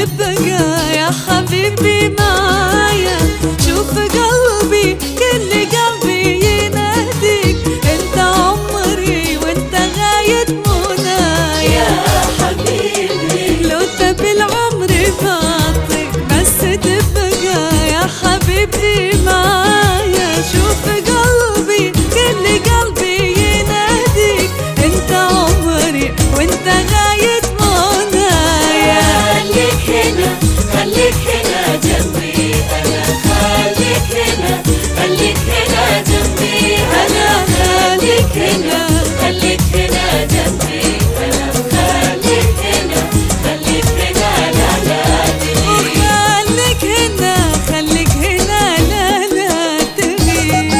تبقى يا حبيبي معايا. شوف قلبي كل قلبي يناديك، انت عمري وانت غاية منايا يا حبيبي. لو تبي العمر بعطيك بس تبقى يا حبيبي معايا. شوف قلبي كل قلبي يناديك، انت عمري وانت غاية منايا. خليك هنا خليك هنا جنبي أنا، خليك هنا خليك هنا جنبي أنا، خليك هنا خليك هنا جنبي أنا، خليك هنا خليك هنا لا لا تغيب. خليك هنا خليك هنا لا لا تغيب.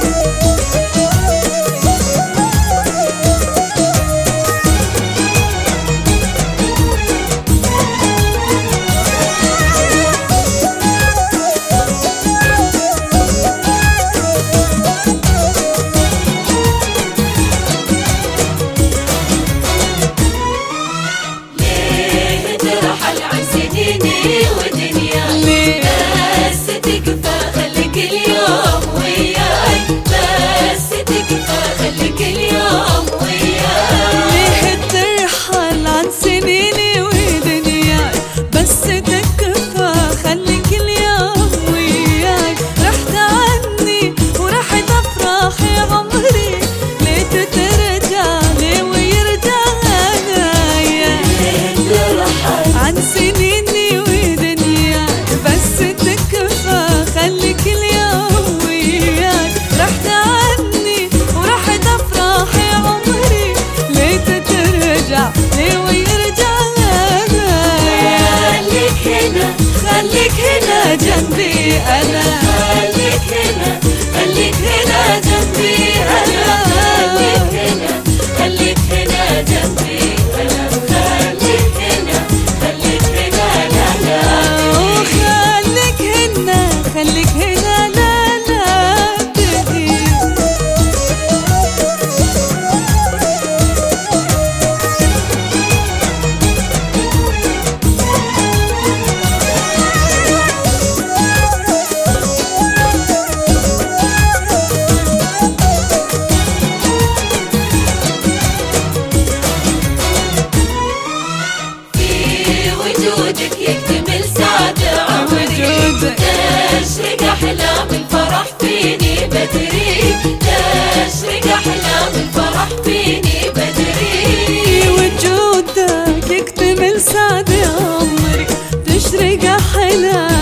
ترحل عن سنيني ودنياي، بس تكفى خليك اليوم وياي، بس تكفى خليك اليوم وياي. ليه ترحل عن سنيني ودنياي، بس تكفى خليك اليوم وياي. رحت عني ورحت افراحي عمري، ليه ترجع ليه ويرجع هنايا. عن سنيني ودنياي بس تكفى خليك اليوم وياي. رحت عني ورحت افراحي عمري، ليه ترجع ليه ويرجع هنايا. خليك هنا خليك هنا جنبي انا، خليك هنا خليك هنا جنبي أنا، خليك هنا خليك هنا جنبي أنا، خليك هنا خليك هنا لا لا خليك هنا خليك هنا لا لا تغيب. وجودك يكتمل سعد عمري، تشرق أحلام الفرح فيني بدري، تشرق أحلام الفرح فيني بدري. وجودك يكتمل سعد عمري، تشرق أحلام